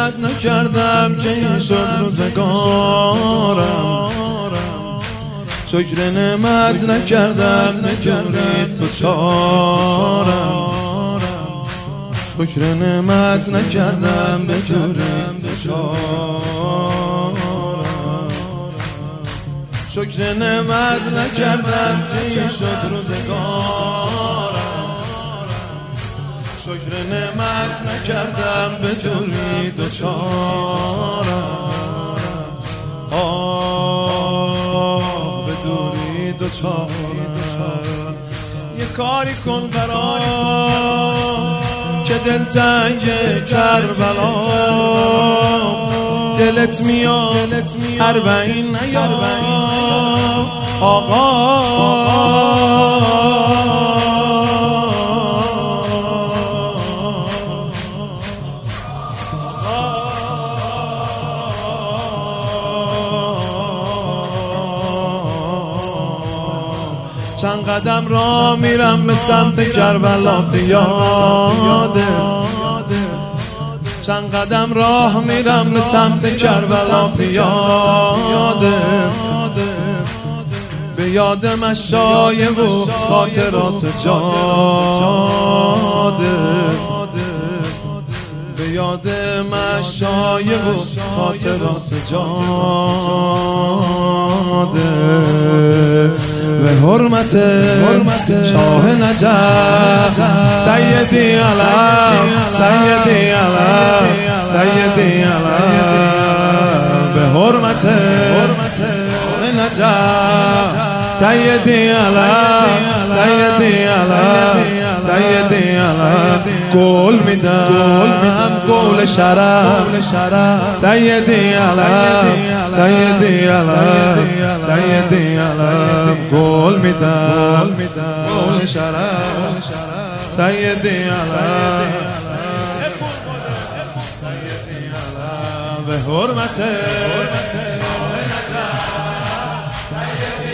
نصیحت نکردم که این شد روزگارم، شکر نعمت نکردم نکردید تو چارم، شکر نعمت نکردم بکردید تو چارم، شکر نعمت نکردم که این شد روزگارم، شکر نعمت نکردم به دوری دوچارم، به دوری دوچارم. یه کاری کن برام که دلتنگ کربلا، دلت میاد اربعین نیام آقا، چند قدم راه میرم به سمت کربلا پیاده، چند قدم راه میرم به سمت کربلا پیاده، به یاد مشایخ و خاطرات جاده، به یاد مشایخ و خاطرات جاده، به حرمت شاه نجف سیدی علم سیدی علم سیدی علم، به حرمت شاه نجف سیدی علم سیدی علم سیدی علم، گل میدم گل شرف سیدی علم سیدی علم سیدی علم، گل میدم گل شرف سیدی علم سیدی علم، به حرمت